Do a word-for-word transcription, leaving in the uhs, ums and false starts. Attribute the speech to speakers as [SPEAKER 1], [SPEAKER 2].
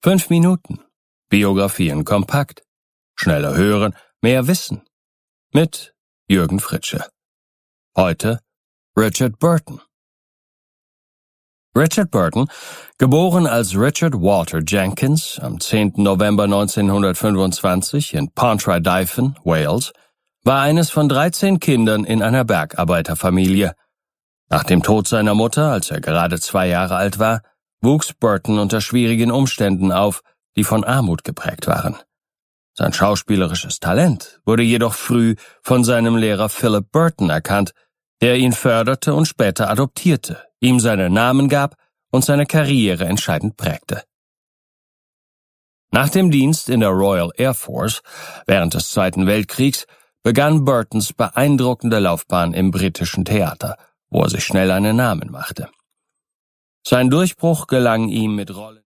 [SPEAKER 1] Fünf Minuten. Biografien kompakt. Schneller hören, mehr wissen. Mit Jürgen Fritsche. Heute Richard Burton. Richard Burton, geboren als Richard Walter Jenkins am zehnten November neunzehnhundertfünfundzwanzig in Pontrydyfen, Wales, war eines von dreizehn Kindern in einer Bergarbeiterfamilie. Nach dem Tod seiner Mutter, als er gerade zwei Jahre alt war, wuchs Burton unter schwierigen Umständen auf, die von Armut geprägt waren. Sein schauspielerisches Talent wurde jedoch früh von seinem Lehrer Philip Burton erkannt, der ihn förderte und später adoptierte, ihm seinen Namen gab und seine Karriere entscheidend prägte. Nach dem Dienst in der Royal Air Force während des Zweiten Weltkriegs begann Burtons beeindruckende Laufbahn im britischen Theater, wo er sich schnell einen Namen machte. Sein Durchbruch gelang ihm mit Rollen